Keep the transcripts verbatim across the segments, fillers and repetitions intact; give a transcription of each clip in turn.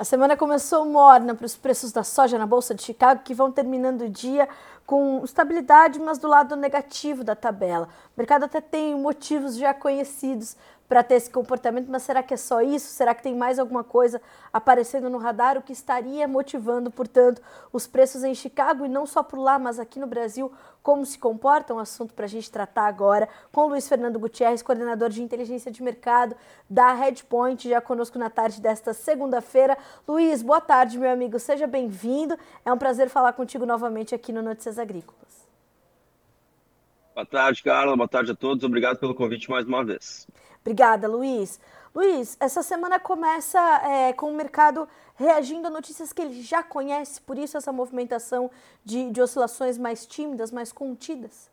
A semana começou morna para os preços da soja na Bolsa de Chicago, que vão terminando o dia com estabilidade, mas do lado negativo da tabela. O mercado até tem motivos já conhecidos para ter esse comportamento, mas será que é só isso? Será que tem mais alguma coisa aparecendo no radar? O que estaria motivando, portanto, os preços em Chicago e não só por lá, mas aqui no Brasil, como se comportam? Um assunto para a gente tratar agora com Luiz Fernando Gutierrez, coordenador de inteligência de mercado da Hedgepoint, já conosco na tarde desta segunda-feira. Luiz, boa tarde, meu amigo, seja bem-vindo. É um prazer falar contigo novamente aqui no Notícias Agrícolas. Boa tarde, Carla. Boa tarde a todos. Obrigado pelo convite mais uma vez. Obrigada, Luiz. Luiz, essa semana começa é, com o mercado reagindo a notícias que ele já conhece, por isso essa movimentação de, de oscilações mais tímidas, mais contidas?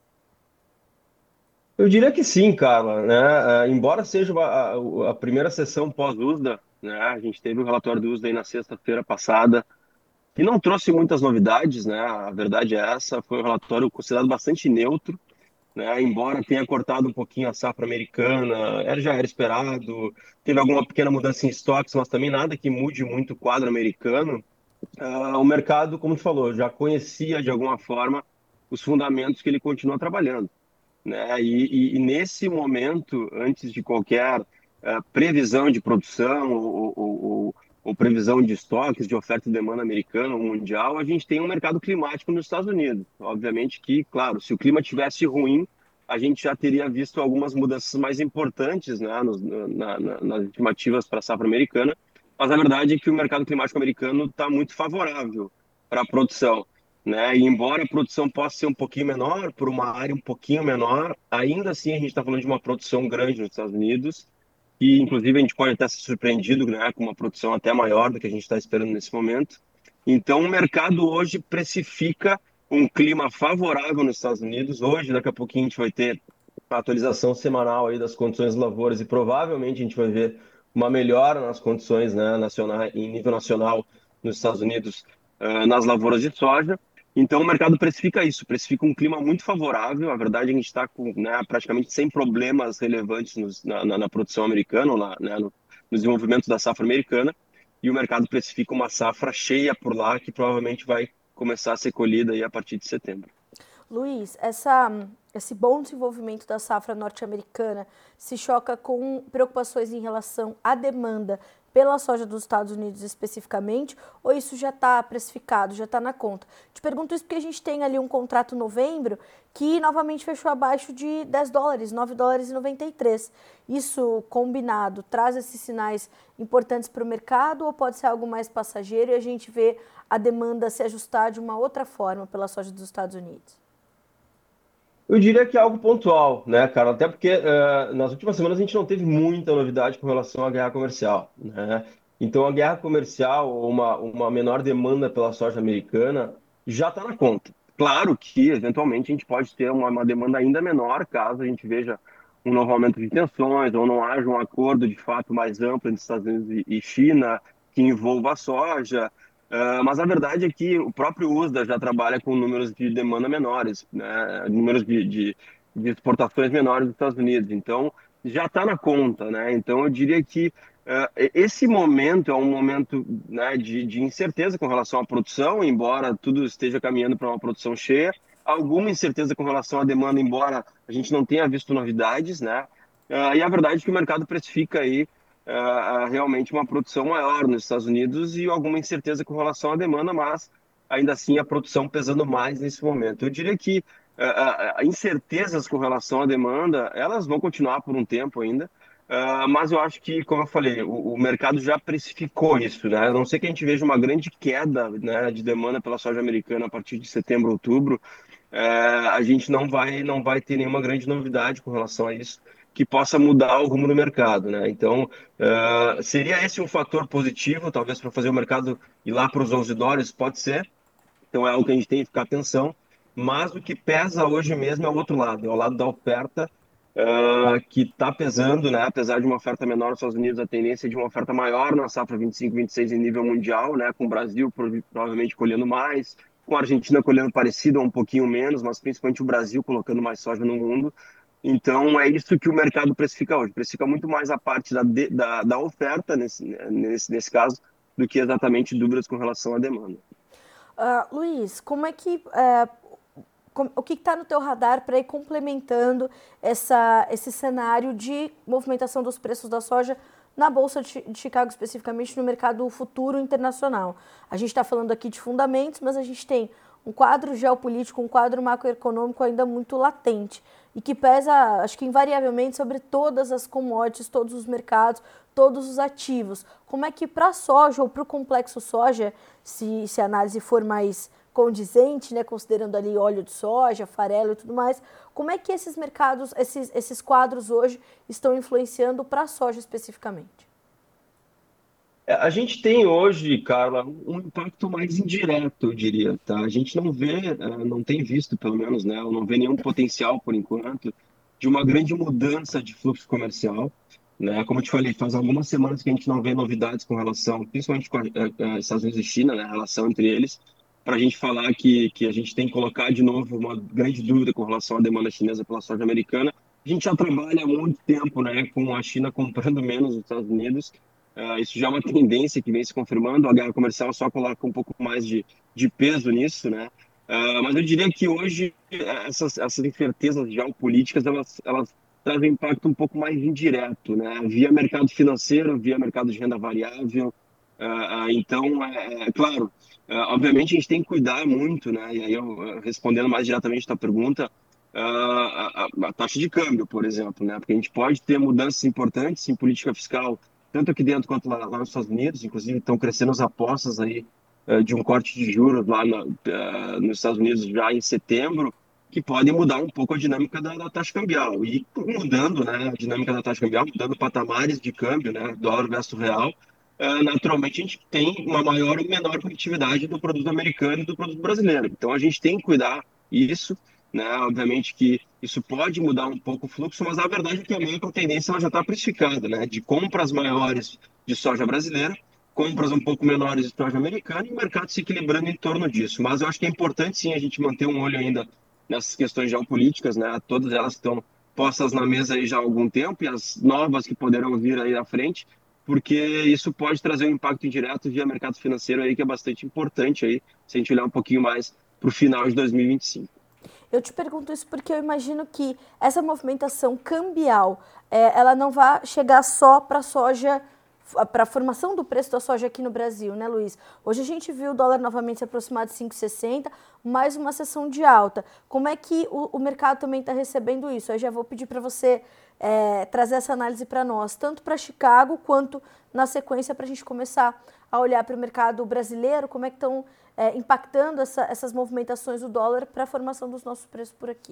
Eu diria que sim, Carla, né? Ah, embora seja uma- a, a primeira sessão pós-USDA, né? A gente teve o relatório do USDA aí na sexta-feira passada, que não trouxe muitas novidades, né? A verdade é essa, foi um relatório considerado bastante neutro, né? Embora tenha cortado um pouquinho a safra americana, era, já era esperado, teve alguma pequena mudança em estoques, mas também nada que mude muito o quadro americano. Ah, o mercado, como tu falou, já conhecia de alguma forma os fundamentos que ele continua trabalhando, né? E, e- e nesse momento, antes de qualquer eh, previsão de produção ou, ou- ou- ou previsão de estoques, de oferta e demanda americana ou mundial, a gente tem um mercado climático nos Estados Unidos. Obviamente que, claro, se o clima tivesse ruim, a gente já teria visto algumas mudanças mais importantes, né, nos- na- na- nas estimativas para a safra americana, mas a verdade é que o mercado climático americano está muito favorável para a produção, né? E embora a produção possa ser um pouquinho menor, por uma área um pouquinho menor, ainda assim a gente está falando de uma produção grande nos Estados Unidos, e inclusive a gente pode até ser surpreendido, né, com uma produção até maior do que a gente está esperando nesse momento. Então o mercado hoje precifica um clima favorável nos Estados Unidos. Hoje, daqui a pouquinho, a gente vai ter a atualização semanal aí das condições de lavouras e provavelmente a gente vai ver uma melhora nas condições, né, nacionais, em nível nacional nos Estados Unidos, uh, nas lavouras de soja. Então, o mercado precifica isso, precifica um clima muito favorável. A verdade é que a gente está com, né, praticamente sem problemas relevantes nos, na, na, na, produção americana, ou na, né, no, no desenvolvimento da safra americana, e o mercado precifica uma safra cheia por lá, que provavelmente vai começar a ser colhida aí a partir de setembro. Luiz, essa, esse bom desenvolvimento da safra norte-americana se choca com preocupações em relação à demanda pela soja dos Estados Unidos especificamente, ou isso já está precificado, já está na conta? Te pergunto isso porque a gente tem ali um contrato novembro que novamente fechou abaixo de dez dólares, nove dólares e noventa e três. Isso combinado traz esses sinais importantes para o mercado ou pode ser algo mais passageiro e a gente vê a demanda se ajustar de uma outra forma pela soja dos Estados Unidos? Eu diria que é algo pontual, né, cara? Até porque eh, nas últimas semanas a gente não teve muita novidade com relação à guerra comercial, né? Então a guerra comercial, ou uma, uma menor demanda pela soja americana, já está na conta. Claro que, eventualmente, a gente pode ter uma, uma demanda ainda menor caso a gente veja um novo aumento de tensões ou não haja um acordo de fato mais amplo entre Estados Unidos e e China que envolva a soja. Uh, mas a verdade é que o próprio USDA já trabalha com números de demanda menores, né? Números de, de, de exportações menores dos Estados Unidos. Então, já está na conta, né? Então, eu diria que uh, esse momento é um momento, né, de, de incerteza com relação à produção, embora tudo esteja caminhando para uma produção cheia. Alguma incerteza com relação à demanda, embora a gente não tenha visto novidades, né? Uh, e a verdade é que o mercado precifica aí uh, realmente uma produção maior nos Estados Unidos e alguma incerteza com relação à demanda, mas ainda assim a produção pesando mais nesse momento. Eu diria que uh, uh, incertezas com relação à demanda, elas vão continuar por um tempo ainda, uh, mas eu acho que, como eu falei, o, o mercado já precificou isso, né? A não ser que a gente veja uma grande queda, né, de demanda pela soja americana a partir de setembro, outubro, uh, a gente não vai, não vai ter nenhuma grande novidade com relação a isso que possa mudar o rumo do mercado, né? Então, Uh, seria esse um fator positivo, talvez para fazer o mercado ir lá para os onze dólares? Pode ser. Então é algo que a gente tem que ficar atenção. Mas o que pesa hoje mesmo é o outro lado, é o lado da oferta, uh, que está pesando, né? Apesar de uma oferta menor nos Estados Unidos, a tendência é de uma oferta maior na safra vinte e cinco, vinte e seis em nível mundial, né? Com o Brasil provavelmente colhendo mais, com a Argentina colhendo parecido ou um pouquinho menos, mas principalmente o Brasil colocando mais soja no mundo. Então, é isso que o mercado precifica hoje. Precifica muito mais a parte da, de- da, da oferta, nesse, nesse, nesse caso, do que exatamente dúvidas com relação à demanda. Uh, Luiz, como é que uh, com, o que está no teu radar para ir complementando essa, esse cenário de movimentação dos preços da soja na Bolsa de Chicago, especificamente no mercado futuro internacional? A gente está falando aqui de fundamentos, mas a gente tem um quadro geopolítico, um quadro macroeconômico ainda muito latente e que pesa, acho que invariavelmente, sobre todas as commodities, todos os mercados, todos os ativos. Como é que para a soja ou para o complexo soja, se, se a análise for mais condizente, né, considerando ali óleo de soja, farelo e tudo mais, como é que esses mercados, esses, esses quadros hoje estão influenciando para a soja especificamente? É, A gente tem hoje, Carla, um impacto mais indireto, eu diria, tá? A gente não vê, eh, não tem visto, pelo menos, né? Não vê nenhum potencial, por enquanto, de uma grande mudança de fluxo comercial, né? Como eu te falei, faz algumas semanas que a gente não vê novidades com relação, principalmente com a, eh, eh, Estados Unidos e China, né? A relação entre eles, para a gente falar que, que a gente tem que colocar de novo uma grande dúvida com relação à demanda chinesa pela soja americana. A gente já trabalha há muito tempo, né? Com a China comprando menos dos Estados Unidos. Uh, isso já é uma tendência que vem se confirmando. A guerra comercial só coloca um pouco mais de, de peso nisso, né? Uh, mas eu diria que hoje eh, essas, essas incertezas geopolíticas elas, elas trazem um impacto um pouco mais indireto, né? Via mercado financeiro, via mercado de renda variável. Uh, uh, então, é, é claro, uh, obviamente a gente tem que cuidar muito, né? E aí eu uh, respondendo mais diretamente a tua pergunta, uh, a, a, a taxa de câmbio, por exemplo, né? Porque a gente pode ter mudanças importantes em política fiscal tanto aqui dentro quanto lá, lá nos Estados Unidos. Inclusive estão crescendo as apostas aí eh, de um corte de juros lá na, eh, nos Estados Unidos já em setembro, que podem mudar um pouco a dinâmica da, da taxa cambial. E mudando, né, a dinâmica da taxa cambial, mudando patamares de câmbio, né, dólar versus real, eh, naturalmente a gente tem uma maior ou menor competitividade do produto americano e do produto brasileiro. Então a gente tem que cuidar isso, né? Obviamente que isso pode mudar um pouco o fluxo, mas a verdade é que a macro tendência ela já está precificada, né? De compras maiores de soja brasileira, compras um pouco menores de soja americana e o mercado se equilibrando em torno disso. Mas eu acho que é importante sim a gente manter um olho ainda nessas questões geopolíticas, né? Todas elas estão postas na mesa aí já há algum tempo e as novas que poderão vir aí à frente, porque isso pode trazer um impacto indireto via mercado financeiro aí que é bastante importante aí, se a gente olhar um pouquinho mais para o final de dois mil e vinte e cinco. Eu te pergunto isso porque eu imagino que essa movimentação cambial, é, ela não vai chegar só para a soja, para a formação do preço da soja aqui no Brasil, né, Luiz? Hoje a gente viu o dólar novamente se aproximar de cinco e sessenta, mais uma sessão de alta. Como é que o, o mercado também está recebendo isso? Eu já vou pedir para você é, trazer essa análise para nós, tanto para Chicago quanto na sequência para a gente começar a olhar para o mercado brasileiro, como é que estão é, impactando essa, essas movimentações do dólar para a formação dos nossos preços por aqui.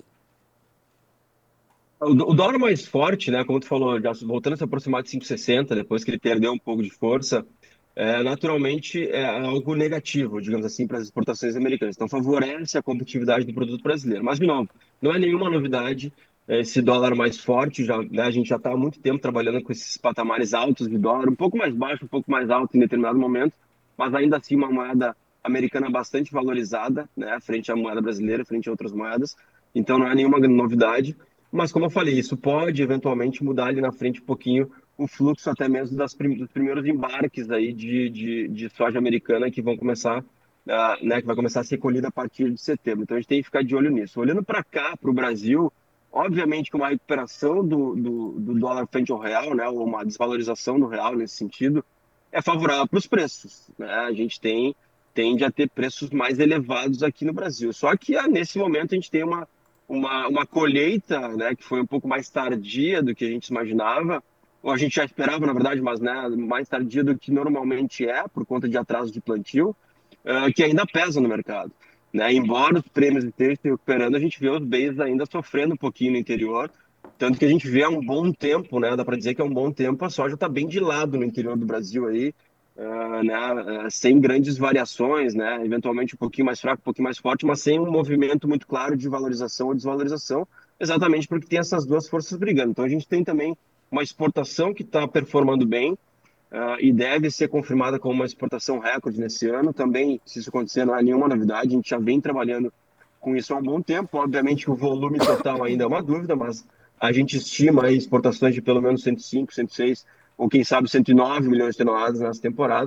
O o dólar mais forte, né, como tu falou, já voltando a se aproximar de cinco e sessenta, depois que ele perdeu um pouco de força, é, naturalmente é algo negativo, digamos assim, para as exportações americanas. Então, favorece a competitividade do produto brasileiro. Mas, de novo, não é nenhuma novidade é, esse dólar mais forte. Já, né, a gente já está há muito tempo trabalhando com esses patamares altos de dólar, um pouco mais baixo, um pouco mais alto em determinado momento, mas ainda assim uma moeda americana bastante valorizada, né, frente à moeda brasileira, frente a outras moedas. Então, não é nenhuma novidade. Mas, como eu falei, isso pode eventualmente mudar ali na frente um pouquinho o fluxo até mesmo das prim dos primeiros embarques aí de, de, de soja americana que vão começar, uh, né, que vai começar a ser colhida a partir de setembro. Então a gente tem que ficar de olho nisso. Olhando para cá, para o Brasil, obviamente que uma recuperação do, do, do dólar frente ao real, né, ou uma desvalorização do real nesse sentido, é favorável para os preços, né? A gente tem tende a ter preços mais elevados aqui no Brasil. Só que ah, nesse momento a gente tem uma uma, uma colheita, né, que foi um pouco mais tardia do que a gente imaginava, ou a gente já esperava, na verdade, mas né, mais tardia do que normalmente é, por conta de atraso de plantio, uh, que ainda pesa no mercado. Né? Embora os prêmios estejam se recuperando, a gente vê os bens ainda sofrendo um pouquinho no interior, tanto que a gente vê há um bom tempo, né, dá para dizer que é um bom tempo, a soja está bem de lado no interior do Brasil aí, uh, né, uh, sem grandes variações, né, eventualmente um pouquinho mais fraco, um pouquinho mais forte, mas sem um movimento muito claro de valorização ou desvalorização, exatamente porque tem essas duas forças brigando. Então a gente tem também uma exportação que está performando bem uh, e deve ser confirmada como uma exportação recorde nesse ano. Também, se isso acontecer, não é nenhuma novidade, a gente já vem trabalhando com isso há um bom tempo. Obviamente, o volume total ainda é uma dúvida, mas a gente estima aí exportações de pelo menos cento e cinco, cento e seis, ou quem sabe cento e nove milhões de toneladas nessa temporada.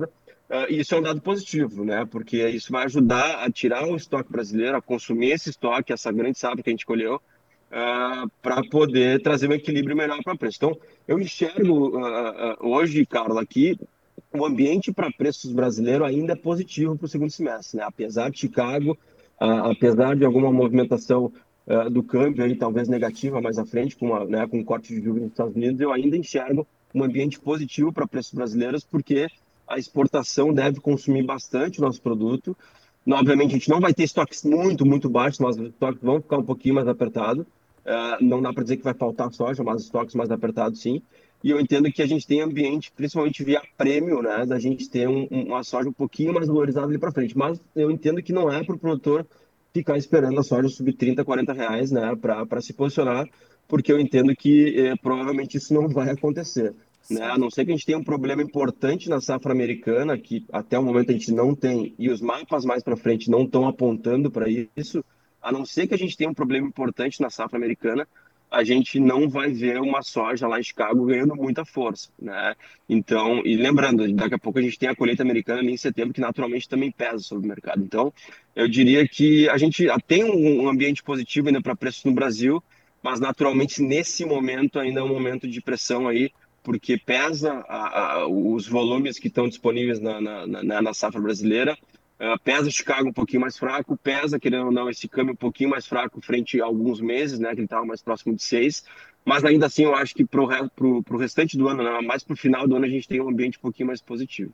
Uh, e isso é um dado positivo, né? Porque isso vai ajudar a tirar o estoque brasileiro, a consumir esse estoque, essa grande safra que a gente colheu, uh, para poder trazer um equilíbrio melhor para preço. Então, eu enxergo uh, uh, hoje, Carla, aqui o ambiente para preços brasileiro ainda é positivo para o segundo semestre, né? Apesar de Chicago, uh, apesar de alguma movimentação uh, do câmbio aí talvez negativa mais à frente, com, uma, né, com um corte de juros nos Estados Unidos, eu ainda enxergo um ambiente positivo para preços brasileiros, porque a exportação deve consumir bastante o nosso produto. Obviamente, a gente não vai ter estoques muito, muito baixos, mas os estoques vão ficar um pouquinho mais apertados. Uh, não dá para dizer que vai faltar soja, mas estoques mais apertados, sim. E eu entendo que a gente tem ambiente, principalmente via prêmio, né, da gente ter um, um, uma soja um pouquinho mais valorizada ali para frente. Mas eu entendo que não é para o produtor ficar esperando a soja subir trinta, quarenta reais, né, para se posicionar, porque eu entendo que eh, provavelmente isso não vai acontecer. Né? A Certo. não ser que a gente tenha um problema importante na safra americana, que até o momento a gente não tem, e os mapas mais para frente não estão apontando para isso, a não ser que a gente tenha um problema importante na safra americana, a gente não vai ver uma soja lá em Chicago ganhando muita força, né? Então, e lembrando, daqui a pouco a gente tem a colheita americana ali em setembro, que naturalmente também pesa sobre o mercado. Então, eu diria que a gente tem um um ambiente positivo ainda para preços no Brasil, mas naturalmente nesse momento ainda é um momento de pressão aí, porque pesa a, a, os volumes que estão disponíveis na, na, na, na safra brasileira. Uh, pesa Chicago um pouquinho mais fraco, pesa, querendo ou não, esse câmbio um pouquinho mais fraco frente a alguns meses, né, que ele estava mais próximo de seis, mas ainda assim eu acho que para o restante do ano, né, mais para o final do ano, a gente tem um ambiente um pouquinho mais positivo.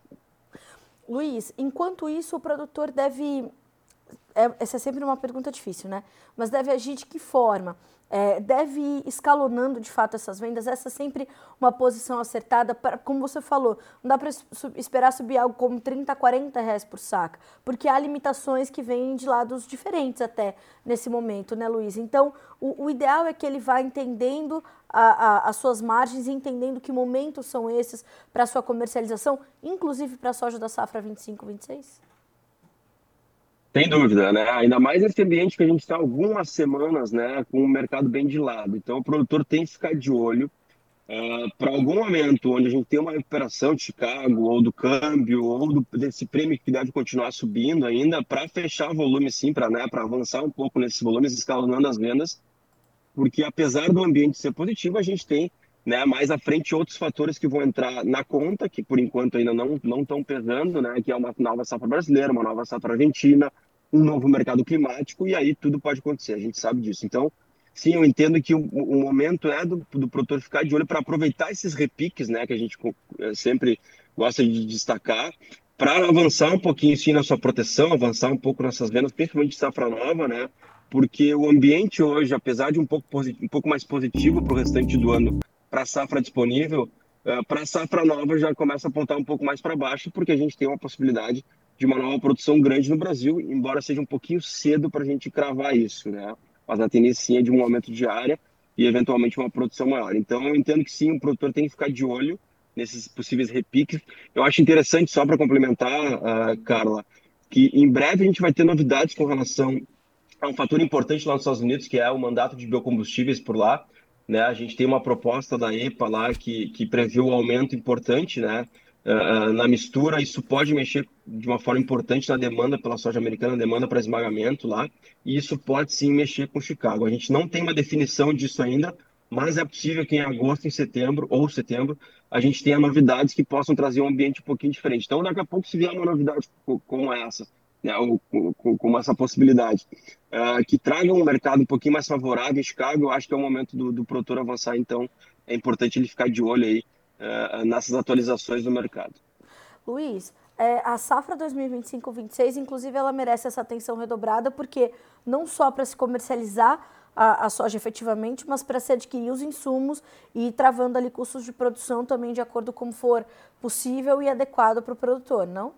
Luiz, enquanto isso, o produtor deve. É, essa é sempre uma pergunta difícil, né? Mas deve agir de que forma? É, deve ir escalonando de fato essas vendas? Essa é sempre uma posição acertada, para, como você falou, não dá para esperar subir algo como trinta, quarenta reais por saca, porque há limitações que vêm de lados diferentes até nesse momento, né, Luiz? Então, o, o ideal é que ele vá entendendo a, a, as suas margens e entendendo que momentos são esses para a sua comercialização, inclusive para a soja da safra vinte e cinco, vinte e seis? Sem dúvida, né? Ainda mais nesse ambiente que a gente está algumas semanas, né, com o mercado bem de lado. Então, o produtor tem que ficar de olho para algum momento onde a gente tem uma recuperação de Chicago, ou do câmbio, ou do, desse prêmio que deve continuar subindo ainda, para fechar volume, sim, para, né, para avançar um pouco nesses volumes, escalonando as vendas, porque apesar do ambiente ser positivo, a gente tem, né, mais à frente outros fatores que vão entrar na conta, que por enquanto ainda não não estão pesando, né, que é uma nova safra brasileira, uma nova safra argentina, um novo mercado climático, e aí tudo pode acontecer, a gente sabe disso. Então, sim, eu entendo que o, o momento é do, do produtor ficar de olho para aproveitar esses repiques, né, que a gente eh, sempre gosta de destacar, para avançar um pouquinho, sim, na sua proteção, avançar um pouco nessas vendas, principalmente de safra nova, né, porque o ambiente hoje, apesar de um pouco, um pouco mais positivo para o restante do ano, para a safra disponível, para a safra nova já começa a apontar um pouco mais para baixo, porque a gente tem uma possibilidade de uma nova produção grande no Brasil, embora seja um pouquinho cedo para a gente cravar isso, né? Mas a tendência sim é de um aumento de área e eventualmente uma produção maior. Então eu entendo que sim, o produtor tem que ficar de olho nesses possíveis repiques. Eu acho interessante, só para complementar, uh, Carla, que em breve a gente vai ter novidades com relação é um fator importante lá nos Estados Unidos, que é o mandato de biocombustíveis por lá, né? A gente tem uma proposta da E P A lá que, que prevê um aumento importante, né? Uh, na mistura, isso pode mexer de uma forma importante na demanda pela soja americana, na demanda para esmagamento lá, e isso pode sim mexer com Chicago. A gente não tem uma definição disso ainda, mas é possível que em agosto, em setembro ou setembro, a gente tenha novidades que possam trazer um ambiente um pouquinho diferente. Então, daqui a pouco, se vier uma novidade como essa, né, ou, com, com essa possibilidade, uh, que traga um mercado um pouquinho mais favorável em Chicago, eu acho que é o momento do, do produtor avançar, então é importante ele ficar de olho aí uh, nessas atualizações do mercado. Luiz, é, a safra dois mil e vinte e cinco, vinte e seis, inclusive, ela merece essa atenção redobrada, porque não só para se comercializar a, a soja efetivamente, mas para se adquirir os insumos e ir travando ali custos de produção também de acordo com for possível e adequado para o produtor, não?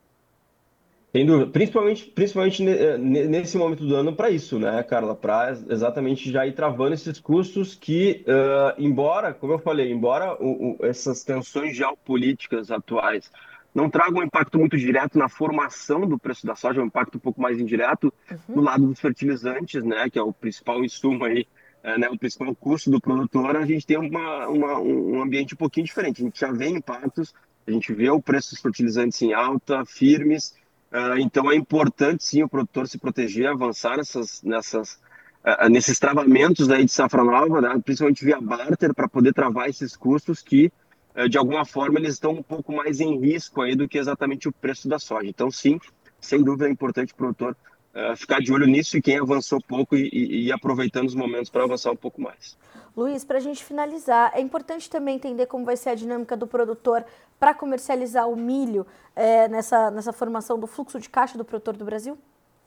Sem dúvida, principalmente, principalmente nesse momento do ano para isso, né, Carla? Para exatamente já ir travando esses custos que, uh, embora, como eu falei, embora o, o, essas tensões geopolíticas atuais não tragam um impacto muito direto na formação do preço da soja, um impacto um pouco mais indireto no Uhum. lado dos fertilizantes, né, que é o principal insumo aí, uh, né, o principal custo do produtor, a gente tem uma, uma, um ambiente um pouquinho diferente. A gente já vê impactos a gente vê o preço dos fertilizantes em alta, firmes, uh, então é importante sim o produtor se proteger, avançar nessas, nessas, uh, nesses travamentos aí de safra nova, né? Principalmente via barter, para poder travar esses custos que, uh, de alguma forma, eles estão um pouco mais em risco aí do que exatamente o preço da soja. Então, sim, sem dúvida é importante o produtor uh, ficar de olho nisso e quem avançou pouco e, e, e ir aproveitando os momentos para avançar um pouco mais. Luiz, para a gente finalizar, é importante também entender como vai ser a dinâmica do produtor para comercializar o milho é, nessa, nessa formação do fluxo de caixa do produtor do Brasil?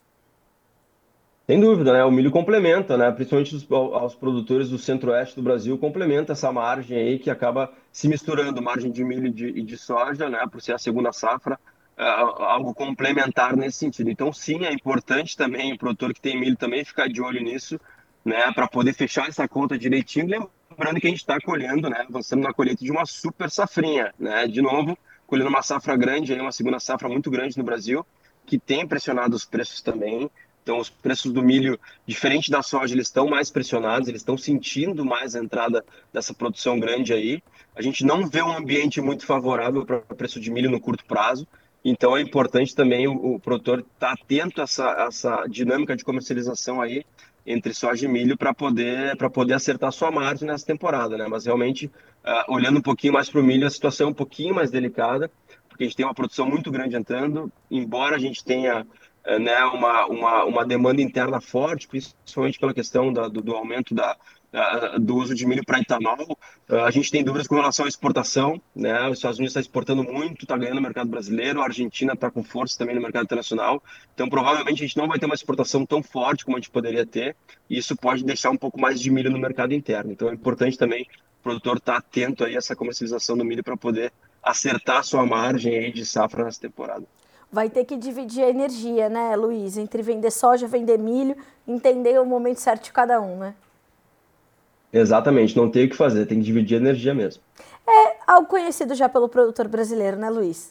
Sem dúvida, né? O milho complementa, né? Principalmente os, aos produtores do centro-oeste do Brasil, complementa essa margem aí que acaba se misturando, margem de milho e de, e de soja, né? Por ser a segunda safra, é, algo complementar nesse sentido. Então, sim, é importante também o produtor que tem milho também ficar de olho nisso, né? Para poder fechar essa conta direitinho. Lembrando que a gente está colhendo, né? Avançando na colheita de uma super safrinha, né? De novo, colhendo uma safra grande, aí, uma segunda safra muito grande no Brasil, que tem pressionado os preços também. Então, os preços do milho, diferente da soja, eles estão mais pressionados, eles estão sentindo mais a entrada dessa produção grande aí. A gente não vê um ambiente muito favorável para o preço de milho no curto prazo. Então, é importante também o, o produtor estar atento a essa, essa dinâmica de comercialização aí entre soja e milho para poder, para poder acertar sua margem nessa temporada, né? Mas realmente, uh, olhando um pouquinho mais para o milho, a situação é um pouquinho mais delicada, porque a gente tem uma produção muito grande entrando, embora a gente tenha né, uma, uma, uma demanda interna forte, principalmente pela questão da, do, do aumento da, da, do uso de milho para etanol. Uh, a gente tem dúvidas com relação à exportação, né? Os Estados Unidos está exportando muito, está ganhando no mercado brasileiro, a Argentina está com força também no mercado internacional. Então, provavelmente, a gente não vai ter uma exportação tão forte como a gente poderia ter, e isso pode deixar um pouco mais de milho no mercado interno. Então, é importante também o produtor estar atento aí a essa comercialização do milho para poder acertar a sua margem aí de safra nessa temporada. Vai ter que dividir a energia, né, Luiz? Entre vender soja, vender milho, entender o momento certo de cada um, né? Exatamente, não tem o que fazer, tem que dividir a energia mesmo. É algo conhecido já pelo produtor brasileiro, né, Luiz?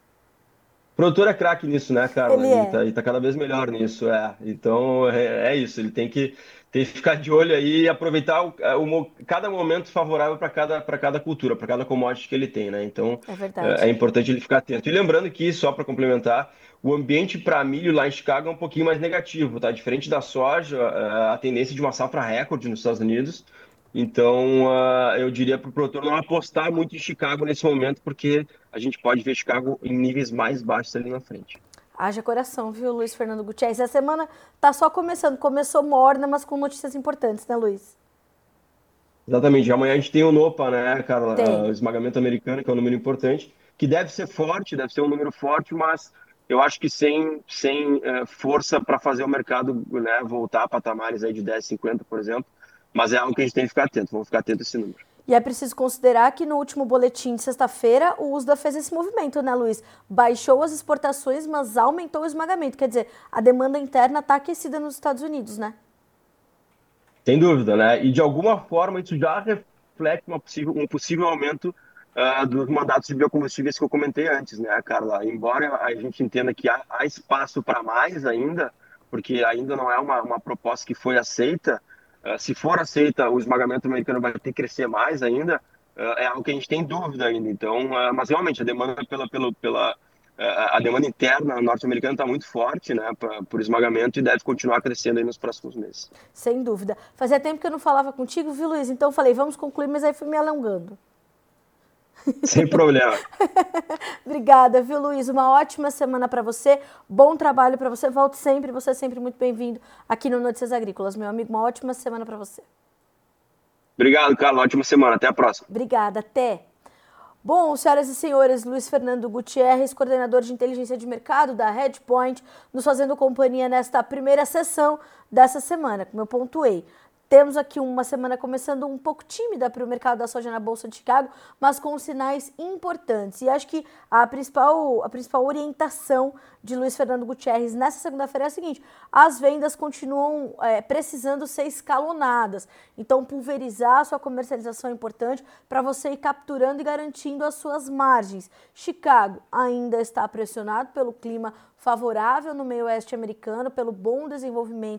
O produtor é craque nisso, né, Carla? Ele E é. tá, e tá cada vez melhor nisso, é. Então, é, é isso, ele tem que, tem que ficar de olho aí e aproveitar o, o, cada momento favorável para cada, para cada cultura, para cada commodity que ele tem, né? Então, É é, verdade. é importante ele ficar atento. E lembrando que, só para complementar, o ambiente para milho lá em Chicago é um pouquinho mais negativo, tá? Diferente da soja, a tendência de uma safra recorde nos Estados Unidos. Então, uh, eu diria para o produtor não apostar muito em Chicago nesse momento, porque a gente pode ver Chicago em níveis mais baixos ali na frente. Haja coração, viu, Luiz Fernando Gutierrez? A semana tá só começando. Começou morna, mas com notícias importantes, né, Luiz? Exatamente. Amanhã a gente tem o NOPA, né, Carla? Uh, Tem. o esmagamento americano, que é um número importante, que deve ser forte, deve ser um número forte, mas eu acho que sem, sem uh, força para fazer o mercado, né, voltar a patamares aí de dez, cinquenta, por exemplo. Mas é algo que a gente tem que ficar atento. Vamos ficar atento a esse número. E é preciso considerar que no último boletim de sexta-feira o U S D A fez esse movimento, né, Luiz? Baixou as exportações, mas aumentou o esmagamento. Quer dizer, a demanda interna está aquecida nos Estados Unidos, né? Sem dúvida, né? E de alguma forma isso já reflete uma possível, um possível aumento uh, dos mandatos de biocombustíveis que eu comentei antes, né, Carla? Embora a gente entenda que há, há espaço para mais ainda, porque ainda não é uma, uma proposta que foi aceita, uh, se for aceita, o esmagamento americano vai ter que crescer mais ainda, uh, é algo que a gente tem dúvida ainda. Então, uh, mas realmente a demanda pela, pela, pela a demanda interna norte-americana está muito forte, né, pra, por esmagamento e deve continuar crescendo aí nos próximos meses. Sem dúvida. Fazia tempo que eu não falava contigo, viu, Luiz? Então eu falei, vamos concluir, mas aí fui me alongando. Sem problema. Obrigada, viu, Luiz? Uma ótima semana para você. Bom trabalho para você. Volte sempre, você é sempre muito bem-vindo aqui no Notícias Agrícolas, meu amigo. Uma ótima semana para você. Obrigado, Carlos. Ótima semana. Até a próxima. Obrigada. Até. Bom, senhoras e senhores, Luiz Fernando Gutierrez, coordenador de inteligência de mercado da Redpoint, nos fazendo companhia nesta primeira sessão dessa semana, como eu pontuei. Temos aqui uma semana começando um pouco tímida para o mercado da soja na Bolsa de Chicago, mas com sinais importantes. E acho que a principal, a principal orientação de Luiz Fernando Gutierrez nessa segunda-feira é a seguinte: as vendas continuam é, precisando ser escalonadas. Então, pulverizar a sua comercialização é importante para você ir capturando e garantindo as suas margens. Chicago ainda está pressionado pelo clima favorável no meio oeste americano, pelo bom desenvolvimento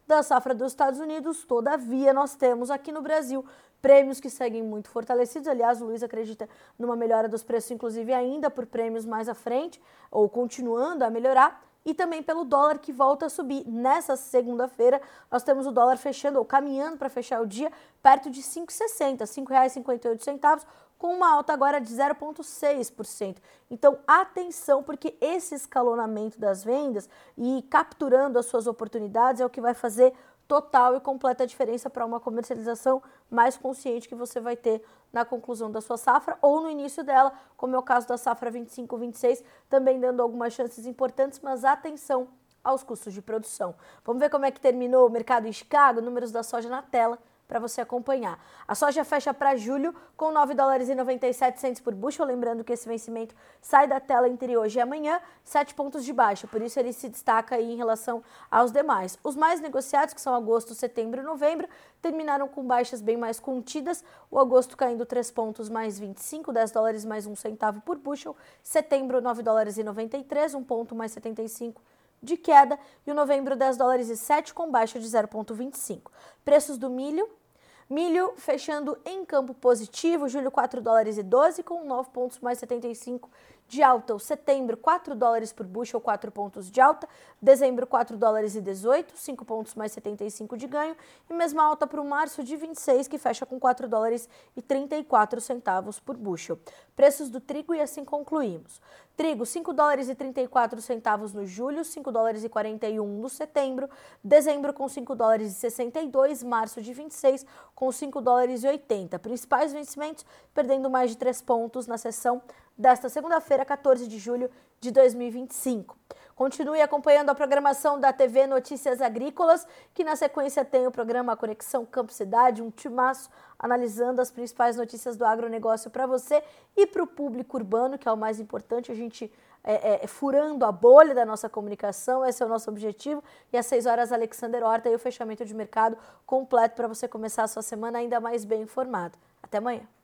da safra dos Estados Unidos. Todavia, nós temos aqui no Brasil prêmios que seguem muito fortalecidos. Aliás, o Luiz acredita numa melhora dos preços, inclusive ainda por prêmios mais à frente, ou continuando a melhorar. E também pelo dólar que volta a subir. Nessa segunda-feira, nós temos o dólar fechando, ou caminhando para fechar o dia, perto de cinco reais e sessenta centavos, cinco reais e cinquenta e oito centavos, com uma alta agora de zero vírgula seis por cento. Então, atenção, porque esse escalonamento das vendas e capturando as suas oportunidades é o que vai fazer total e completa diferença para uma comercialização mais consciente que você vai ter na conclusão da sua safra ou no início dela, como é o caso da safra vinte e cinco, vinte e seis, também dando algumas chances importantes, mas atenção aos custos de produção. Vamos ver como é que terminou o mercado em Chicago, números da soja na tela, para você acompanhar. A soja fecha para julho com nove dólares e noventa e sete centavos por bushel, lembrando que esse vencimento sai da tela entre hoje e amanhã, sete pontos de baixa, por isso ele se destaca aí em relação aos demais. Os mais negociados, que são agosto, setembro e novembro, terminaram com baixas bem mais contidas, o agosto caindo três pontos mais vinte e cinco, dez dólares mais um centavo por bushel, setembro nove dólares e noventa e três, um ponto mais setenta e cinco de queda, e o novembro dez dólares e sete com baixa de zero vírgula vinte e cinco. Preços do milho: milho fechando em campo positivo, julho quatro dólares e doze com nove pontos mais setenta e cinco de alta. O setembro quatro dólares por bushel, quatro pontos de alta. Dezembro quatro dólares e dezoito, cinco pontos mais setenta e cinco de ganho. E mesma alta para o março de vinte e seis, que fecha com quatro dólares e trinta e quatro centavos por bushel. Preços do trigo e assim concluímos. Trigo, cinco dólares e trinta e quatro centavos no julho, cinco dólares e quarenta e um no setembro, dezembro com cinco dólares e sessenta e dois, março de vinte e seis com cinco dólares e oitenta. Principais vencimentos perdendo mais de três pontos na sessão desta segunda-feira, quatorze de julho de dois mil e vinte e cinco. Continue acompanhando a programação da T V Notícias Agrícolas, que na sequência tem o programa Conexão Campo Cidade, um timaço analisando as principais notícias do agronegócio para você e para o público urbano, que é o mais importante, a gente é, é, furando a bolha da nossa comunicação, esse é o nosso objetivo. E às seis horas, Alexander Horta e o fechamento de mercado completo para você começar a sua semana ainda mais bem informado. Até amanhã.